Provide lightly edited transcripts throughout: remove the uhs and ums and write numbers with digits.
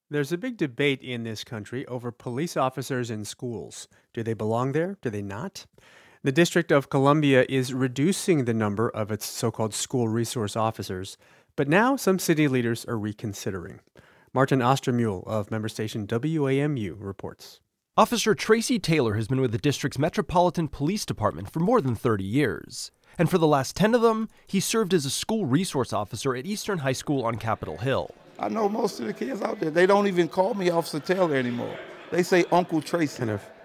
There's a big debate in this country over police officers in schools. Do they belong there? Do they not? The District of Columbia is reducing the number of its so called school resource officers, but now some city leaders are reconsidering. Martin Ostermühl of member station WAMU reports. Officer Tracy Taylor has been with the district's Metropolitan Police Department for more than 30 years. And for the last 10 of them, he served as a school resource officer at Eastern High School on Capitol Hill. I know most of the kids out there, they don't even call me Officer Taylor anymore. They say Uncle Tracy.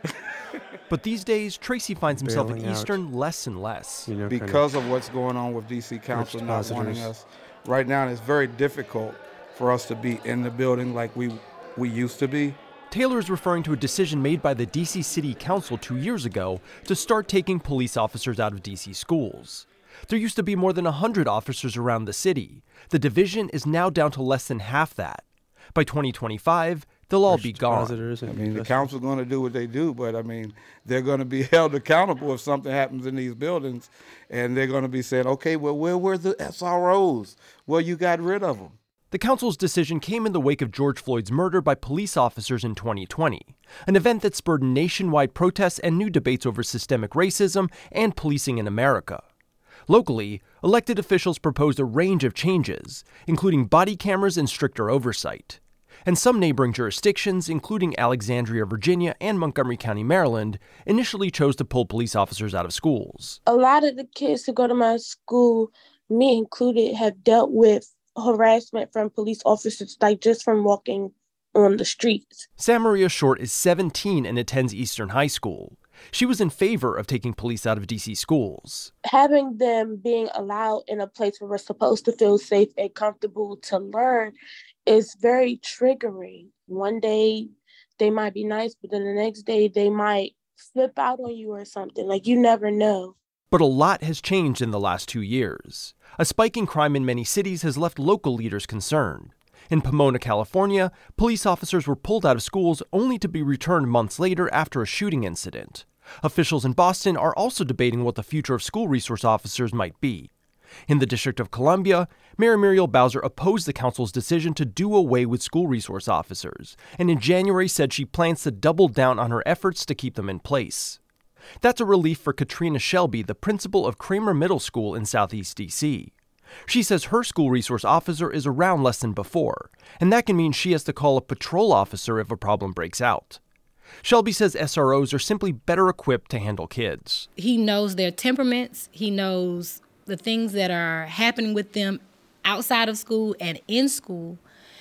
But these days, Tracy finds himself at Bailing out. Eastern less and less. Because of what's going on with DC Council not wanting us. Right now, it's very difficult for us to be in the building like we used to be. Taylor is referring to a decision made by the DC City Council 2 years ago to start taking police officers out of DC schools. There used to be more than 100 officers around the city. The division is now down to less than half that. By 2025, they'll all be gone. The council's going to do what they do, but they're going to be held accountable if something happens in these buildings, and they're going to be saying, okay, well, where were the SROs? Well, you got rid of them. The council's decision came in the wake of George Floyd's murder by police officers in 2020, an event that spurred nationwide protests and new debates over systemic racism and policing in America. Locally, elected officials proposed a range of changes, including body cameras and stricter oversight. And some neighboring jurisdictions, including Alexandria, Virginia, and Montgomery County, Maryland, initially chose to pull police officers out of schools. A lot of the kids who go to my school, me included, have dealt with harassment from police officers, just from walking on the streets. Samaria Short is 17 and attends Eastern High School. She was in favor of taking police out of DC schools. Having them being allowed in a place where we're supposed to feel safe and comfortable to learn is very triggering. One day they might be nice, but then the next day they might flip out on you or something. You never know. But a lot has changed in the last 2 years. A spike in crime in many cities has left local leaders concerned. In Pomona, California, police officers were pulled out of schools only to be returned months later after a shooting incident. Officials in Boston are also debating what the future of school resource officers might be. In the District of Columbia, Mayor Muriel Bowser opposed the council's decision to do away with school resource officers, and in January said she plans to double down on her efforts to keep them in place. That's a relief for Katrina Shelby, the principal of Kramer Middle School in Southeast DC. She says her school resource officer is around less than before, and that can mean she has to call a patrol officer if a problem breaks out. Shelby says SROs are simply better equipped to handle kids. He knows their temperaments. He knows the things that are happening with them outside of school and in school.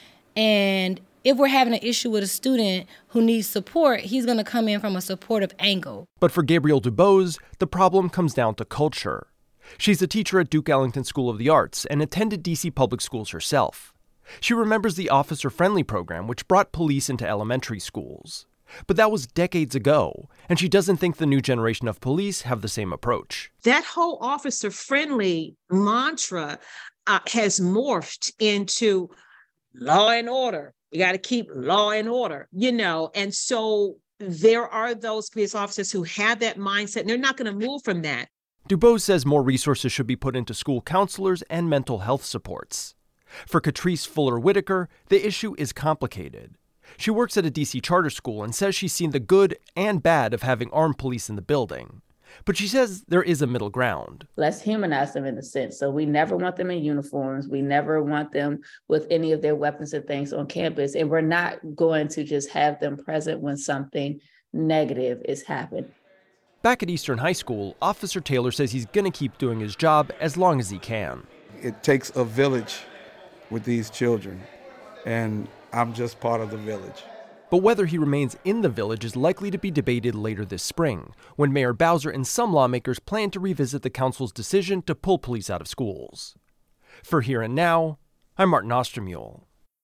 And if we're having an issue with a student who needs support, he's going to come in from a supportive angle. But for Gabrielle Dubose, the problem comes down to culture. She's a teacher at Duke Ellington School of the Arts and attended DC public schools herself. She remembers the Officer Friendly program, which brought police into elementary schools. But that was decades ago, and she doesn't think the new generation of police have the same approach. That whole Officer Friendly mantra has morphed into law and order. We got to keep law and order, and so there are those police officers who have that mindset, and they're not going to move from that. Dubose says more resources should be put into school counselors and mental health supports. For Catrice Fuller-Whitaker, the issue is complicated. She works at a DC charter school and says she's seen the good and bad of having armed police in the building. But she says there is a middle ground. Let's humanize them in a sense. So we never want them in uniforms. We never want them with any of their weapons and things on campus. And we're not going to just have them present when something negative is happening. Back at Eastern High School, Officer Taylor says he's going to keep doing his job as long as he can. It takes a village with these children, and I'm just part of the village. But whether he remains in the village is likely to be debated later this spring, when Mayor Bowser and some lawmakers plan to revisit the council's decision to pull police out of schools. For Here and Now, I'm Martin Ostermühl.